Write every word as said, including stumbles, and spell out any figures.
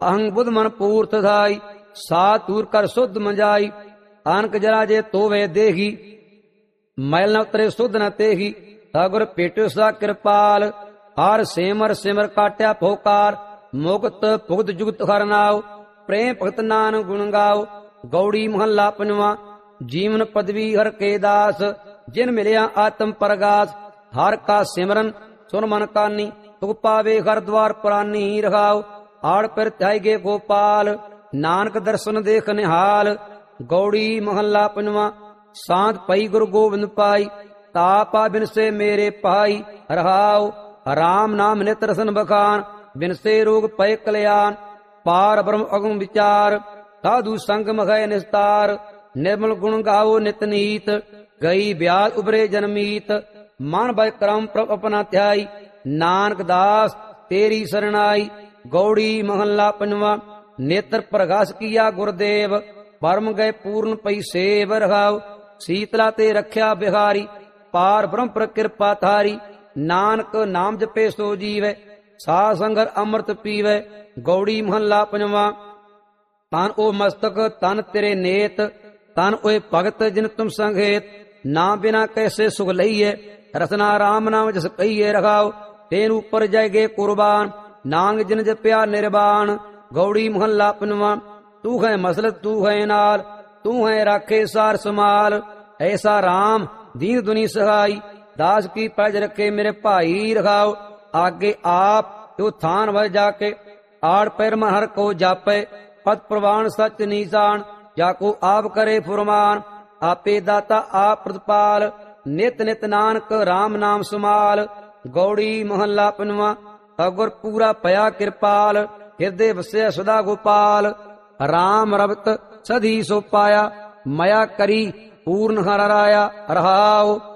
ਅਹੰ ਬੁਧ ਮਨ ਪੂਰਤ ਥਾਈ, ਸਾ ਤੂਰ ਕਰ ਸੁਧ ਮੰਜਾਈ। ਅਨਕ ਜਰਾ ਜੇ ਤੋਵੇ ਦੇਹੀ, ਮੈਲ ਨ ਉਤਰੇ ਸੁਧ ਨ ਤੇਹੀ। ਸਗੁਰ ਭੇਟਿਓ ਸਦਾ ਕਿਰਪਾਲ, ਹਰ ਸਿਮਰ ਸਿਮਰ ਕਾਟਿਆ ਫੋਕਾਰ। ਮੁਕਤ ਭੁਗਤ ਜੁਗਤ ਹਰ ਨਾਉ, ਪ੍ਰੇਮ ਭਗਤ ਨਾਨਕ ਗੁਣ ਗਾਓ। ਗੌੜੀ ਮਹੱਲਾ ਪੰਜਵਾਂ। ਜੀਵਨ ਪਦਵੀ ਹਰ ਕੇ ਦਾਸ, ਜਿਨ ਮਿਲਿਆ ਆਤਮ ਪ੍ਰਗਾਸ। ਹਰ ਕਾ ਸਿਮਰਨ ਸੁਨ ਮਨ ਕਾਨੀ, ਤੁਕ ਪਾਵੇ ਹਰ ਦਵਾਰ ਪੁਰਾਨੀ। ਰਹਾਉ ਆੜ ਪਰ ਧਾਇਗੇ ਗੋਪਾਲ, ਨਾਨਕ ਦਰਸ਼ਨ ਦੇਖ ਨਿਹਾਲ। ਗੌੜੀ ਮਹੱਲਾ ਪੰਜਵਾਂ। ਸਾਧ ਪਈ ਗੁਰੂ ਗੋਬਿੰਦ ਪਾਈ, ਤਾਪਾ ਬਿਨਸੇ ਮੇਰੇ ਪਾਈ। ਰਹਾਉ ਰਾਮ ਨਾਮ ਨਿਤ ਰਸਨ ਬਖਾਨ, ਬਿਨਸੇ ਰੋਗ ਪਏ ਕਲਿਆਣ। ਪਾਰ ਬ੍ਰਹਮ ਅਗਮ ਵਿਚਾਰ, ਸਾਧੂ ਸੰਗ ਮਖੈ ਨਿਸਤਾਰ। ਨਿਰਮਲ ਗੁਣ ਗਾਵੋ ਨਿਤ ਨੀਤ, ਗਈ ਬਿਆਲ ਉਬਰੇ ਜਨਮੀਤ। ਮਨ ਬੈ ਕਰਮ ਪ੍ਰਭ ਆਪਣਾ ਧਿਆਈ, ਨਾਨਕ ਦਾਸ ਤੇਰੀ ਸਰਣਾਈ। ਗੌੜੀ ਮਹੱਲਾ ਪੰਜਵਾਂ। ਨੇਤਰ ਪ੍ਰਗਾਸ ਕੀਆ ਗੁਰਦੇਵ, ਪਰਮ ਗਏ ਪੂਰਨ ਪਈ ਸੇਵ। ਰਹਾਉ ਸੀਤਲਾ ਤੇ ਰਖਿਆ ਬਿਹਾਰੀ, ਪਾਰ ਬ੍ਰਹਮ ਪਰ ਕਿਰਪਾ ਥਾਰੀ। ਨਾਨਕ ਨਾਮ ਜਪੇ ਸੋ ਜੀਵੈ, ਸਾ ਸੰਗਰ ਅੰਮ੍ਰਿਤ ਪੀਵੈ। ਗੌੜੀ ਮਹੱਲਾ ਪੰਜਵਾਂ। ਤਨ ਉਹ ਮਸਤਕ ਤਨ ਤੇਰੇ ਨੇਤ, ਤਨ ਓਏ ਭਗਤ ਜਿਨ ਤੁਮ ਸੰਘੇਤ। ਨਾ ਬਿਨਾ ਕੈਸੇ ਸੁਖ ਲਈਏ, ਰਸਨਾ ਰਾਮ ਨਾਮ ਜਸ ਕਹੀਏ। ਰਖਾਓ ਤੇਨ ਉਪਰ ਜਾਏਗੇ ਕੁਰਬਾਨ, ਨਾਂਗ ਜਿਨ ਜਪਿਆ ਨਿਰਵਾਣ। ਗੌੜੀ ਮਹੱਲਾ ਪੰਜਵਾਂ। ਤੂੰ ਹੈ ਮਸਲਤ ਤੂੰ ਹੈ ਨਾਲ, ਤੂੰ ਹੈ ਰਾਖੇ ਸਾਰ ਸਮਾਲ। ਐਸਾ ਰਾਮ ਦੀਨ ਦੁਨੀ ਸਹਾਈ, ਦਾਸ ਕੀ ਪੈਜ ਰੱਖੇ ਮੇਰੇ ਭਾਈ। ਰਖਾਓ ਆਗੇ ਆਪ ਤੂੰ ਥਾਨ ਵਜ ਜਾ ਕੇ, ਆੜ ਪੈਰ ਮਨ ਹਰ ਕੋ ਜਾਪੈ। ਪਤ ਪ੍ਰਵਾਨ ਸਚ ਨੀਸਾਨ, ਜਾਕੋ ਆਪ ਕਰੇ ਫੁਰਮਾਨ। ਆਪੇ ਦਾਤਾ ਆਪ ਪ੍ਰਤਪਾਲ, ਨਿਤ ਨਿਤ ਨਾਨਕ ਰਾਮ ਨਾਮ ਸਮਾਲ। ਗੌੜੀ ਮਹੱਲਾ ਪੰਜਵਾਂ। ਅਗੁਰ ਪੂਰਾ ਭਇਆ ਕਿਰਪਾਲ, ਹਿਰਦੇ ਵਸਿਆ ਸਦਾ ਗੋਪਾਲ। ਰਾਮ ਰਬਤ ਸਦੀ ਸੋ ਪਾਇਆ, ਮਇਆ ਕਰੀ ਪੂਰਨ ਹਰ ਰਾਇਆ। ਰਹਾਉ